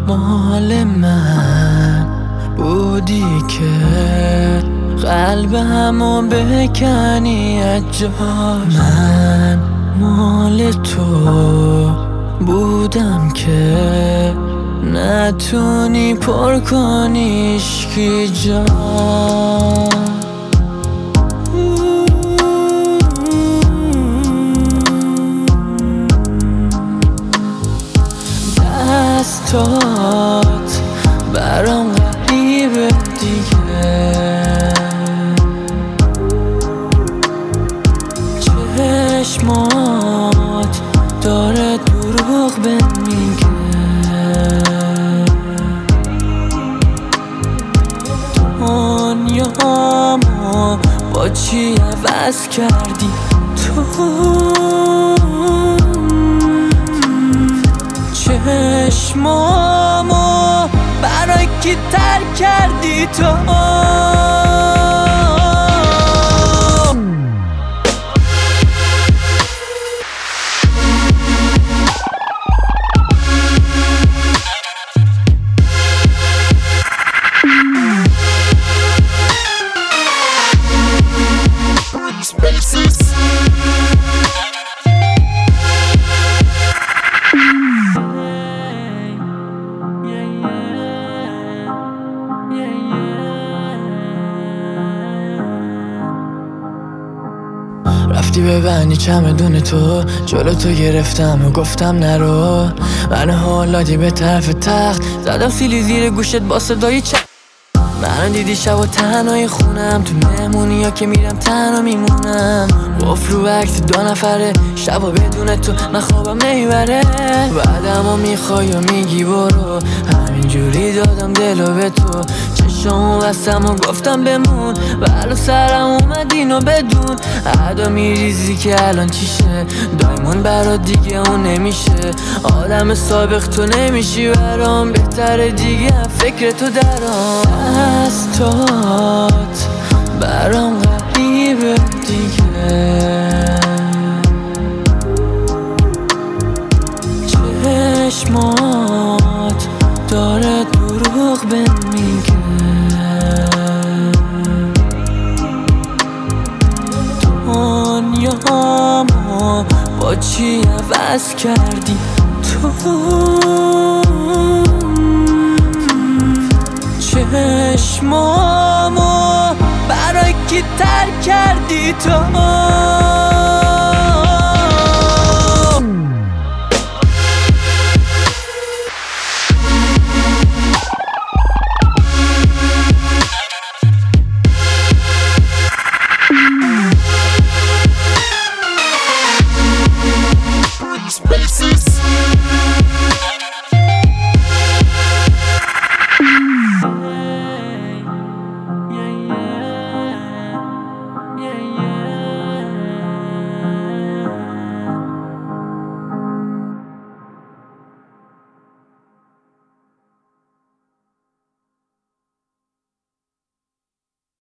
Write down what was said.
مال من بودی که قلب همو بکنی از جاش. من مال تو بودم که نتونی پر کنی عشقی جا. دستات برام غریبه دیگه، چشمات داره دروغ به میگه. دنیامو با چی عوض کردی تو؟ چشمامو برای کی ترک کردی تو؟ رفتی ببندی چمدون تو، جلو تو گرفتم و گفتم نرو. من حالادی به طرف تخت زدم سیلی زیر گوشت با صدای من دیدی شب و تنهای خونم، تو مهمونی ها که میرم تنها میمونم. گفت رو عکس 2 نفره شب و بدون تو من خوابم نمیبره. بعدمو میخوای و میگی برو، همینجوری دادم دلو به تو. چشامو بستم و گفتم بمون، بلا سرم اومد اینو بدون. عدا میریزی که الان چیشه، دایمون برات دیگه اون نمیشه. آدم سابق تو نمیشی برام، بهتره دیگه فکر تو درام. دستات برام غریبه دیگه، چشمات داره دروغ به میگه. دنیامو با چی عوض کردی تو؟ چشمامو برای کی ترک کردی تو؟ Spaces.